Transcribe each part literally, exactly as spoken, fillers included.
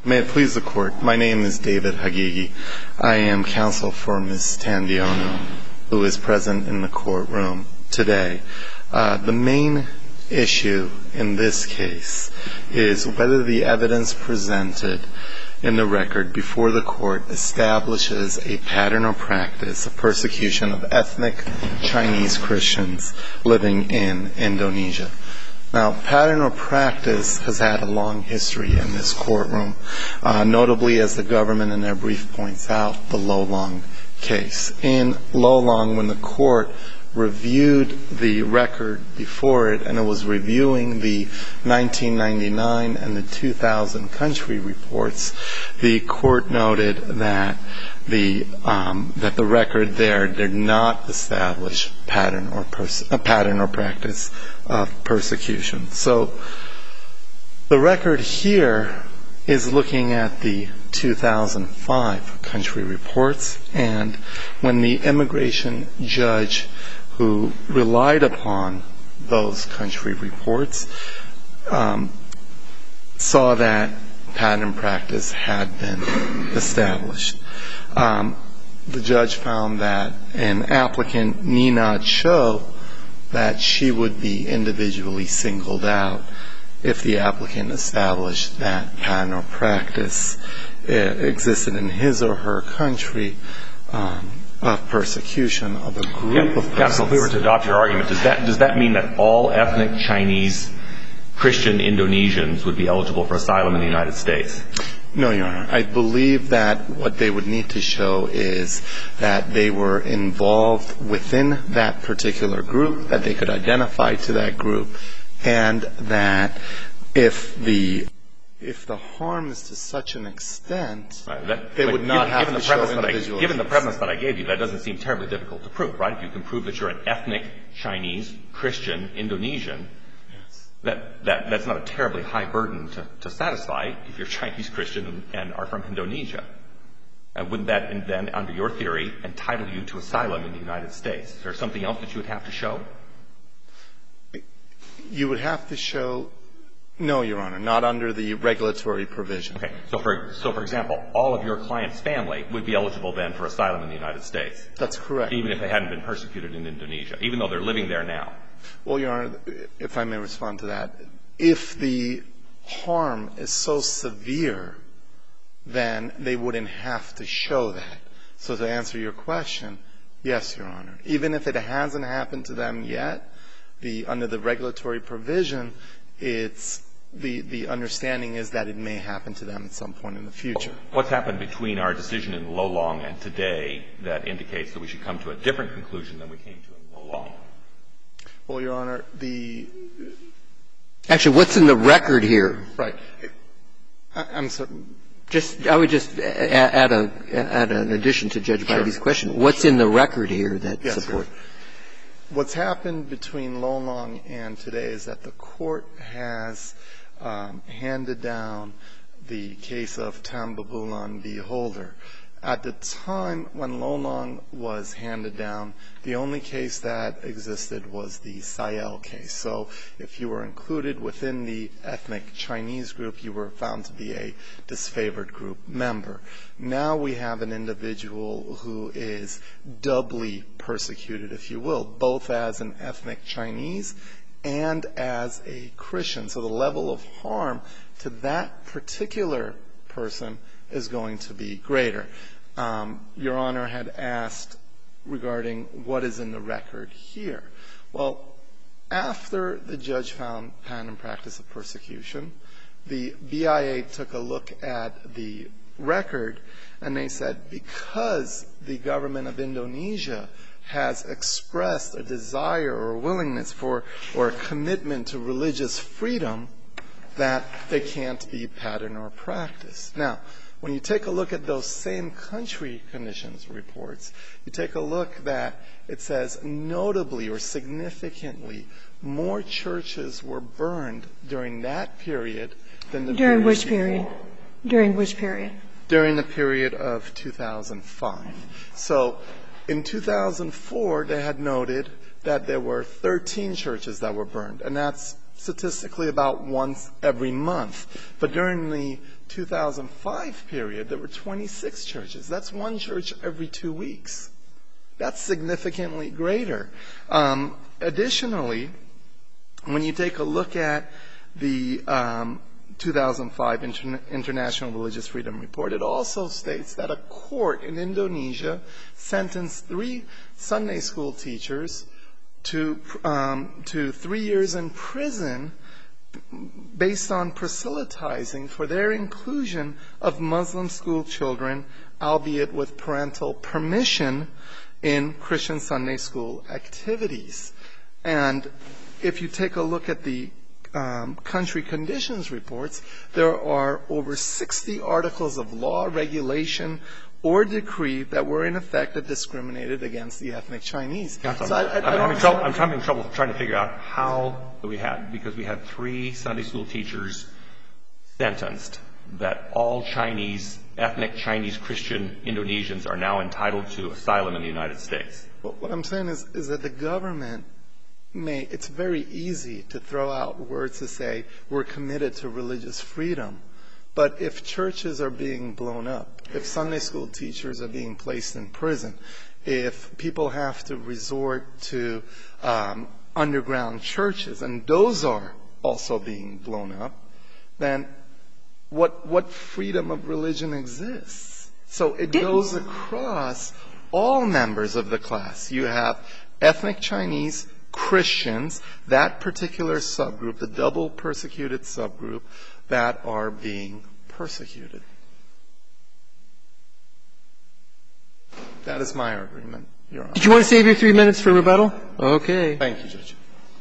May it please the Court, my name is David Hagigi. I am counsel for Miz Tandiono, who is present in the courtroom today. Uh, the main issue in this case is whether the evidence presented in the record before the court establishes a pattern or practice of persecution of ethnic Chinese Christians living in Indonesia. Now, pattern or practice has had a long history in this courtroom, uh, notably, as the government in their brief points out, the Lo Long case. In Lo Long, when the court reviewed the record before it, and it was reviewing the nineteen ninety-nine and the two thousand country reports, the court noted that the um, that the record there did not establish pattern or pers- a pattern or practice of persecution. So the record here is looking at the two thousand five country reports, and when the immigration judge who relied upon those country reports um, saw that pattern practice had been established. Um, the judge found that an applicant need not show that she would be individually singled out if the applicant established that pattern or practice uh, existed in his or her country um, of persecution of a group yeah, of persons. Counsel, if we were to adopt your argument, does that does that mean that all ethnic Chinese Christian Indonesians would be eligible for asylum in the United States? No, Your Honor. I believe that what they would need to show is that they were involved within that particular group, that they could identify to that group, and that if the if the harm is to such an extent, right, that, they would not given, have given to the show premise individual. I, given the premise that I gave you, that doesn't seem terribly difficult to prove, right? If you can prove that you're an ethnic Chinese Christian Indonesian, That, that that's not a terribly high burden to, to satisfy if you're Chinese Christian and, and are from Indonesia. And wouldn't that then, under your theory, entitle you to asylum in the United States? Is there something else that you would have to show? You would have to show, no, Your Honor, not under the regulatory provision. Okay. So for, so for example, all of your client's family would be eligible then for asylum in the United States? That's correct. Even if they hadn't been persecuted in Indonesia, even though they're living there now? Well, Your Honor, if I may respond to that, if the harm is so severe, then they wouldn't have to show that. So to answer your question, yes, Your Honor. Even if it hasn't happened to them yet, the under the regulatory provision, it's the the understanding is that it may happen to them at some point in the future. What's happened between our decision in Lo Long and today that indicates that we should come to a different conclusion than we came to in Lo Long? Well, Your Honor, the actually, what's in the record here? Right. I, I'm sorry. Just, I would just add a add an addition to Judge Bivey's sure. question. What's in the record here that yes, supports? What's happened between Lo Long and today is that the court has um, handed down the case of Tambabulan v. Holder. At the time when Lo Long was handed down, the only case that existed was the Sayel case. So if you were included within the ethnic Chinese group, you were found to be a disfavored group member. Now we have an individual who is doubly persecuted, if you will, both as an ethnic Chinese and as a Christian. So the level of harm to that particular person is going to be greater. Um, Your Honor had asked regarding what is in the record here. Well, after the judge found pattern and practice of persecution, the B I A took a look at the record and they said because the government of Indonesia has expressed a desire or a willingness for or a commitment to religious freedom, that they can't be pattern or practice. Now, when you take a look at those same country conditions reports, you take a look that it says notably or significantly more churches were burned during that period than the during period which period? During which period? During the period of two thousand five. So in two thousand four, they had noted that there were thirteen churches that were burned, and that's statistically about once every month. But during the two thousand five period, there were twenty-six churches. That's one church every two weeks. That's significantly greater. Um, additionally, when you take a look at the um, two thousand five Inter- International Religious Freedom Report, it also states that a court in Indonesia sentenced three Sunday school teachers to um, to three years in prison based on proselytizing for their inclusion of Muslim school children, albeit with parental permission, in Christian Sunday school activities. And if you take a look at the um, country conditions reports, there are over sixty articles of law, regulation, or decree that were in effect that discriminated against the ethnic Chinese. Counsel, so I, I, I'm, I having trouble, I'm having trouble trying to figure out how we had, because we had three Sunday school teachers sentenced, that all Chinese, ethnic Chinese Christian Indonesians are now entitled to asylum in the United States. Well, what I'm saying is, is that the government may, it's very easy to throw out words to say we're committed to religious freedom. But if churches are being blown up, if Sunday school teachers are being placed in prison, if people have to resort to um, underground churches, and those are also being blown up, then what what freedom of religion exists? So it goes across all members of the class. You have ethnic Chinese, Christians, that particular subgroup, the double persecuted subgroup, that are being persecuted. That is my argument, Your Honor. Did you want to save your three minutes for rebuttal? Okay. Thank you, Judge.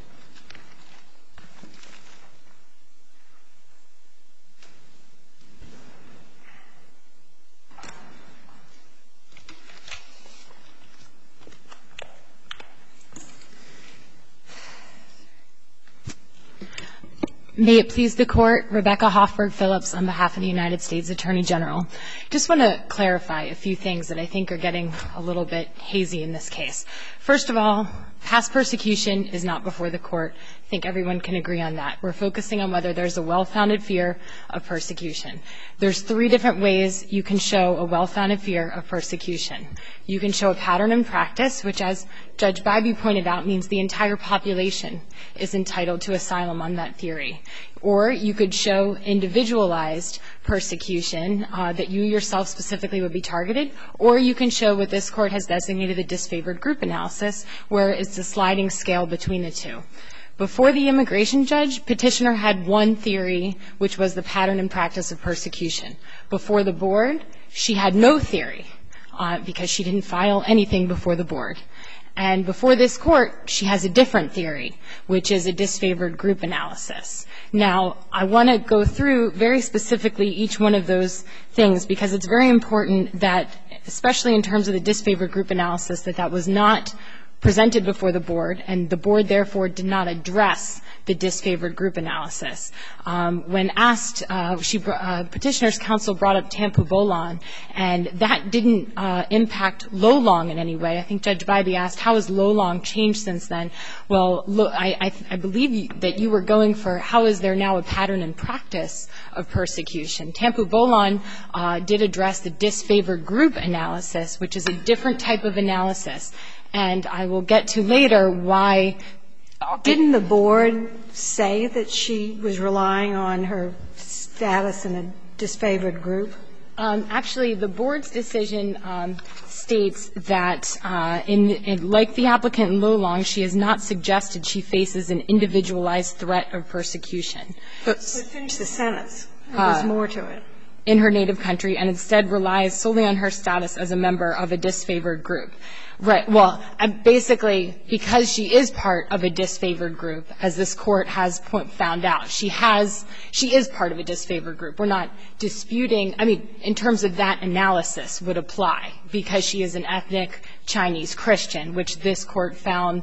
May it please the Court, Rebecca Hoffberg Phillips on behalf of the United States Attorney General. Just want to clarify a few things that I think are getting a little bit hazy in this case. First of all, past persecution is not before the Court. I think everyone can agree on that. We're focusing on whether there's a well-founded fear of persecution. There's three different ways you can show a well-founded fear of persecution. You can show a pattern in practice, which, as Judge Bybee pointed out, means the entire population is entitled to asylum on that theory. Or you could show individualized persecution, uh, that you yourself specifically would be targeted. Or you can show what this Court has designated the disfavored group analysis, where it's a sliding scale between the two. Before the immigration judge, petitioner had one theory, which was the pattern and practice of persecution. Before the board, she had no theory, uh, because she didn't file anything before the board. And before this Court, she has a different theory, which is a disfavored group analysis. Now, I want to go through very specifically each one of those things, because it's very important that, especially in terms of the disfavored group analysis, that that was not presented before the board, and the board therefore did not address the disfavored group analysis. Um, when asked, uh, she, uh, petitioner's counsel brought up Tampu Bolon, and that didn't uh, impact Lolong in any way. I think Judge Bybee asked, how has Lolong changed since then? Well, lo- I, I, I believe you, that you were going for how is there now a pattern and practice of persecution. Tampu Bolon uh, did address the disfavored group analysis, which is a different type of analysis. And I will get to later why. Didn't the board say that she was relying on her status in a disfavored group? Um, actually, the board's decision um, states that, uh, in, in, like the applicant in Lolong, she has not suggested she faces an individualized threat of persecution. But finish the sentence. There's uh, more to it. In her native country, and instead relies solely on her status as a member of a disfavored group. Right. Well, basically, because she is part of a disfavored group, as this Court has point, found out, she has, she is part of a disfavored group. We're not disputing, I mean, in terms of that analysis would apply, because she is an ethnic Chinese Christian, which this Court found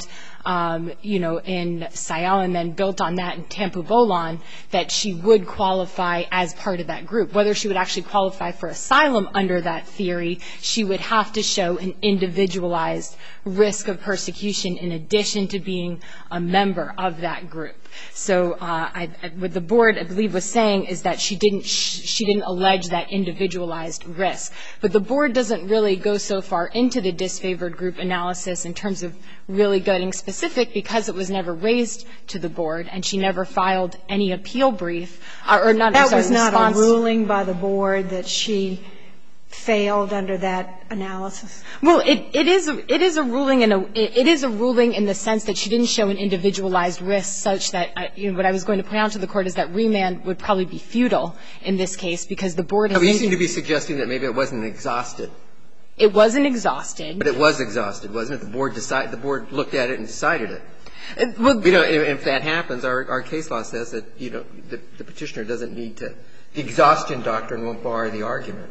um, you know, in Sayal and then built on that in Tampu Bolon, that she would qualify as part of that group. Whether she would actually qualify for asylum under that theory, she would have to show an individualized risk of persecution in addition to being a member of that group. So uh, I, what the board, I believe, was saying is that she didn't sh- she didn't allege that individualized risk. But the board doesn't really go so far into the disfavored group analysis in terms of really getting specific because it was never raised to the board and she never filed any appeal brief or, or not. That sorry, was not response. a ruling by the board that she failed under that analysis? Well, it, it is a, it is a ruling in a it, it is a ruling in the sense that she didn't show an individualized risk such that uh, you know, what I was going to point out to the court is that remand would probably be futile in this case because the board. Has you seem to be suggesting that maybe it wasn't exhausted. It wasn't exhausted. But it was exhausted, wasn't it? The board decided. The board looked at it and decided it. Uh, well, you know, if that happens, our, our case law says that you know the, the petitioner doesn't need to. The exhaustion doctrine won't bar the argument.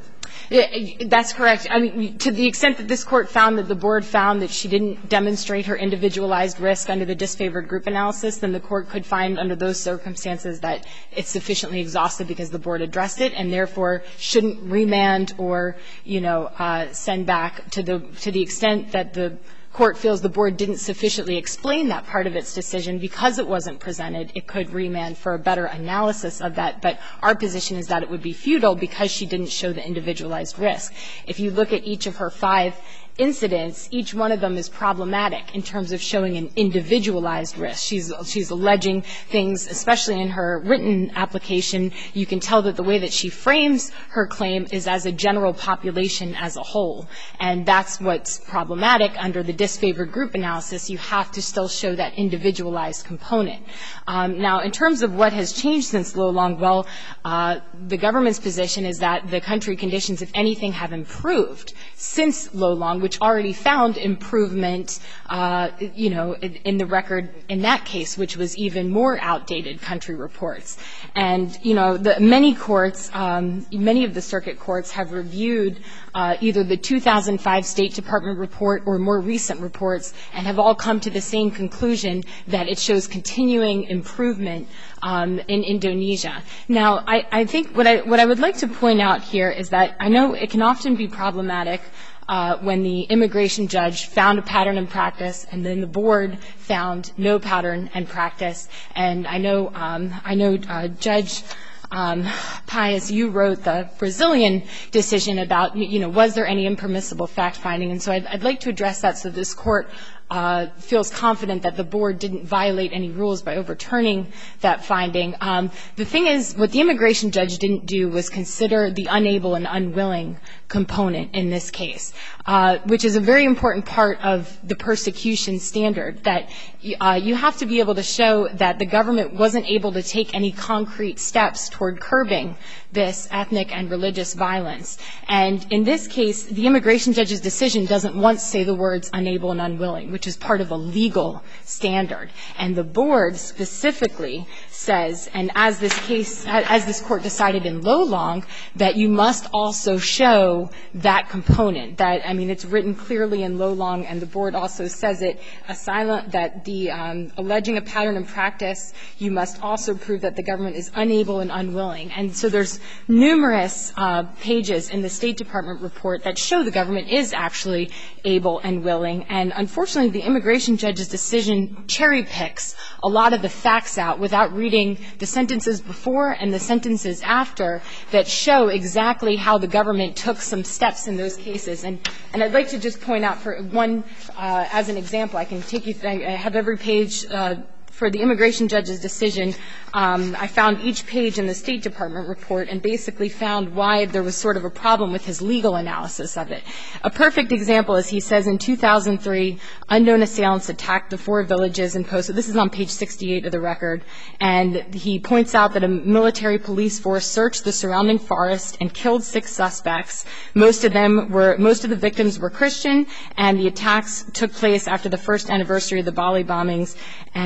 That's correct. I mean, to the extent that this Court found that the board found that she didn't demonstrate her individualized risk under the disfavored group analysis, then the Court could find under those circumstances that it's sufficiently exhausted because the board addressed it and therefore shouldn't remand or, you know, uh, send back to the to the extent that the Court feels the board didn't sufficiently explain that part of its decision because it wasn't presented, it could remand for a better analysis of that. But our position is that it would be futile because she didn't show the individualized risk. If you look at each of her five incidents, each one of them is problematic in terms of showing an individualized risk. She's she's alleging things, especially in her written application. You can tell that the way that she frames her claim is as a general population as a whole. And that's what's problematic under the disfavored group analysis. You have to still show that individualized component. Um, now, in terms of what has changed since Lo Long, well, uh, the government's position is that the country conditions, if anything, have improved since Lo Long, which already found improvement, uh, you know, in, in the record in that case, which was even more outdated country reports. And, you know, the, many courts, um, many of the circuit courts have reviewed uh, either the two thousand five State Department report or more recent reports and have all come to the same conclusion that it shows continuing improvement um, in Indonesia. Now, I, I think what I, what I would like to point out here is that I know it can often be problematic Uh, when the immigration judge found a pattern and practice, and then the board found no pattern and practice. And I know, um, I know, uh, Judge um, Pius, you wrote the Brazilian decision about, you know, was there any impermissible fact finding? And so I'd, I'd like to address that so this court uh, feels confident that the board didn't violate any rules by overturning that finding. Um, the thing is, what the immigration judge didn't do was consider the unable and unwilling component in this case, uh, which is a very important part of the persecution standard, that uh, you have to be able to show that the government wasn't able to take any concrete steps toward curbing this ethnic and religious violence. And in this case, the immigration judge's decision doesn't once say the words unable and unwilling, which is part of a legal standard. And the board specifically says, and as this case, as this court decided in Lo Long, that you must also show that component. That, I mean, it's written clearly in Lo Long, and the board also says it, asylum, that the um, alleging a pattern and practice, you must also prove that the government is unable and unwilling. And so there's numerous uh, pages in the State Department report that show the government is actually able and willing. And unfortunately, the immigration judge's decision cherry picks a lot of the facts out without reading the sentences before and the sentences after that show exactly how the government took some steps in those cases. And, and I'd like to just point out for one, uh, as an example, I can take you, I have every page uh, for the immigration judge's decision. Um, I found each page in the State Department report and basically found why there was sort of a problem with his legal analysis of it. A perfect example is he says in two thousand three, unknown assailants attacked the four villages and posted, this is on page sixty-eight of the record, and he points out that a military police force searched the surrounding forest and killed six suspects. Most of them were, most of the victims were Christian, and the attacks took place after the first anniversary of the Bali bombings, and the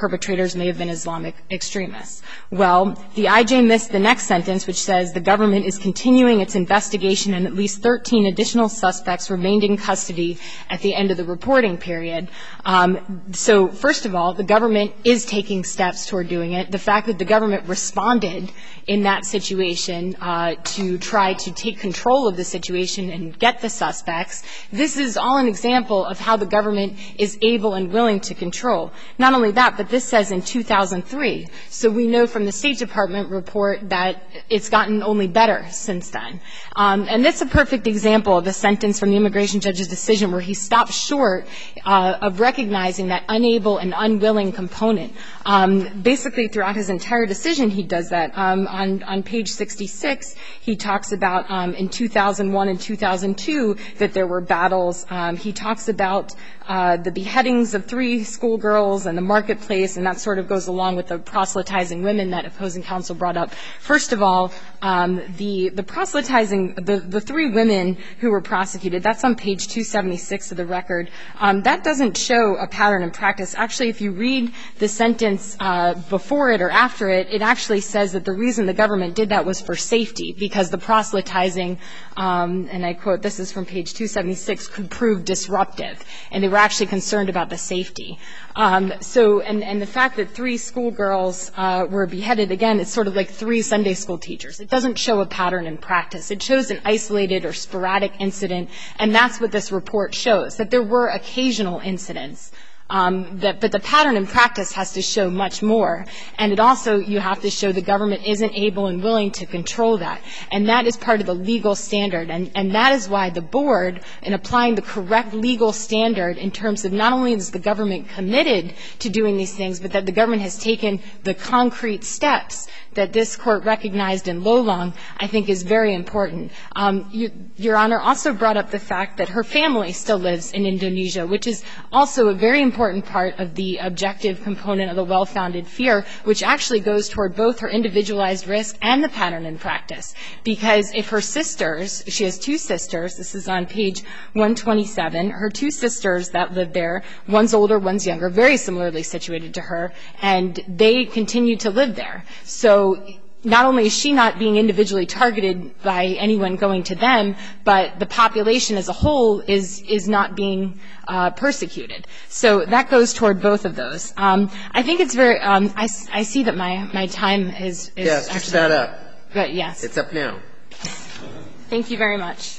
perpetrators may have been Islamic extremists. Well, the I J missed the next sentence, which says the government is continuing its investigation and at least thirteen additional suspects remained in custody at the end of the reporting period. Um, so, first of all, the government is taking steps toward doing it. The fact that the government responded in that situation uh, to try to take control of the situation and get the suspects, this is all an example of how the government is able and willing to control. Not only that, but this says in two thousand three. So we know from the State Department report that it's gotten only better since then. Um, and that's a perfect example of a sentence from the immigration judge's decision where he stopped short uh, of recognizing that unable and unwilling component. Um, basically, throughout his entire decision, he does that. Um, on, on page sixty-six, he talks about um, in two thousand one and two thousand two that there were battles. Um, he talks about uh, the beheadings of three schoolgirls and the marketplace, and that sort of goes along with the proselytizing women that opposing counsel brought up. First of all, um, the, the proselytizing, the, the three women who were prosecuted, that's on page two seventy-six of the record. Um, that doesn't show a pattern in practice. Actually, if you read the sentence uh, before it or after it, it actually says that the reason the government did that was for safety, because the proselytizing, um, and I quote, this is from page two seventy-six, could prove disruptive, and they were actually concerned about the safety. Um, so, and, and the fact that three schoolgirls uh, were beheaded, again, it's sort of like three Sunday school teachers. It doesn't show a pattern in practice. It shows an isolated or sporadic incident, and that's what this report shows, that there were occasional incidents. Um, that, but the pattern in practice has to show much more. And it also, you have to show the government isn't able and willing to control that. And that is part of the legal standard. And, and that is why the board, in applying the correct legal standard in terms of not only is the government committed to doing these things, but that the government has taken the concrete steps that this court recognized in Lolong, I think is very important. Um, you, Your Honor also brought up the fact that her family still lives in Indonesia, which is also a very important part of the objective component of the well-founded fear, which actually goes toward both her individualized risk and the pattern in practice. Because if her sisters, she has two sisters, this is on page one twenty-seven, her two sisters that live there, one's older, one's younger, very similarly situated to her, and they continue to live there. So not only is she not being individually targeted by anyone going to them, but the population as a whole is is not being uh, persecuted. So that goes toward both of those. Um, I think it's very. Um, I, I see that my my time is. is yes, actually, just that up. But yes, it's up now. Thank you very much.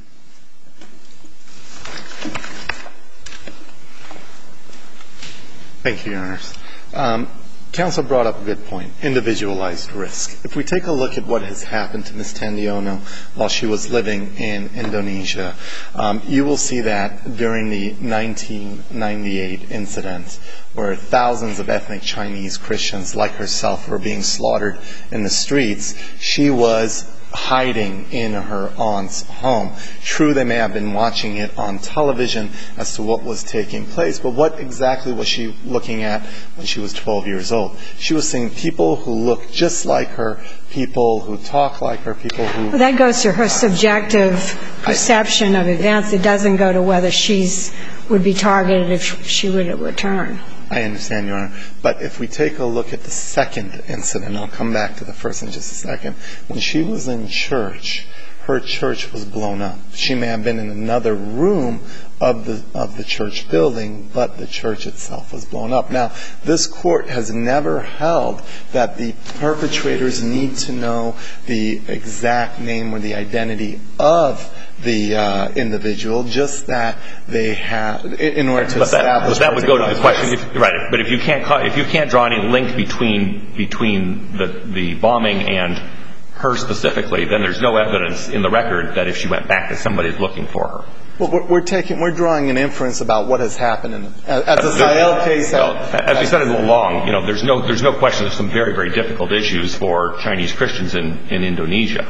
Thank you, Your Honors. Um, Counsel brought up a good point, individualized risk. If we take a look at what has happened to Miz Tandiono while she was living in Indonesia, um, you will see that during the nineteen ninety-eight incident where thousands of ethnic Chinese Christians like herself were being slaughtered in the streets, she was hiding in her aunt's home. True, they may have been watching it on television as to what was taking place, but what exactly was she looking at when she was twelve years old? She was seeing people who look just like her, people who talk like her, people who... Well, that goes to her subjective perception of events. It doesn't go to whether she's would be targeted if she would return. I understand, Your Honor. But if we take a look at the second incident, I'll come back to the first in just a second. When she was in church, her church was blown up. She may have been in another room of the of the church building, but the church itself was blown up. Now, this court has never held that the perpetrators need to know the exact name or the identity of the uh, individual, just that they have, in order to but that, establish. But that would go to the question, if, right? But if you can't call, if you can't draw any link between between the the bombing and her specifically, then there's no evidence in the record that if she went back, that somebody's looking for her. Well, we're, we're taking, we're drawing an inference about what has happened in, as, as the Sahel case. Well, as we said it along, you know, there's no there's no question. There's some very very difficult issues for Chinese Christians in, in Indonesia.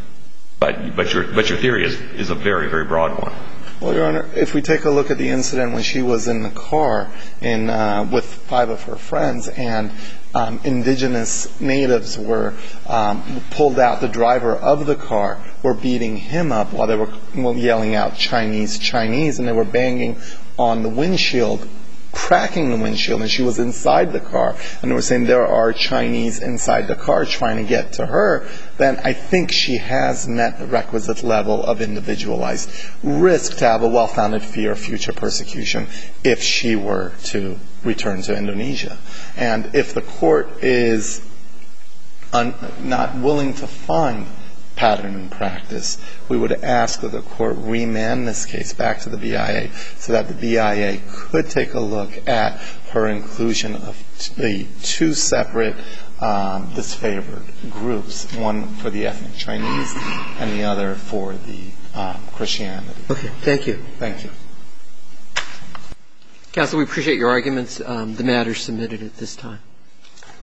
But but your but your theory is, is a very, very broad one. Well, Your Honor, if we take a look at the incident when she was in the car in uh, with five of her friends, and um, indigenous natives were um, pulled out, the driver of the car were beating him up while they were well, yelling out Chinese, Chinese, and they were banging on the windshield cracking the windshield and she was inside the car and they were saying there are Chinese inside the car trying to get to her, then I think she has met the requisite level of individualized risk to have a well-founded fear of future persecution if she were to return to Indonesia. And if the court is un- not willing to find pattern and practice, we would ask that the court remand this case back to the B I A so that the B I A could take a look at her inclusion of the two separate um, disfavored groups, one for the ethnic Chinese and the other for the um, Christianity. Okay. Thank you. Thank you. Counsel, we appreciate your arguments. Um, the matter is submitted at this time.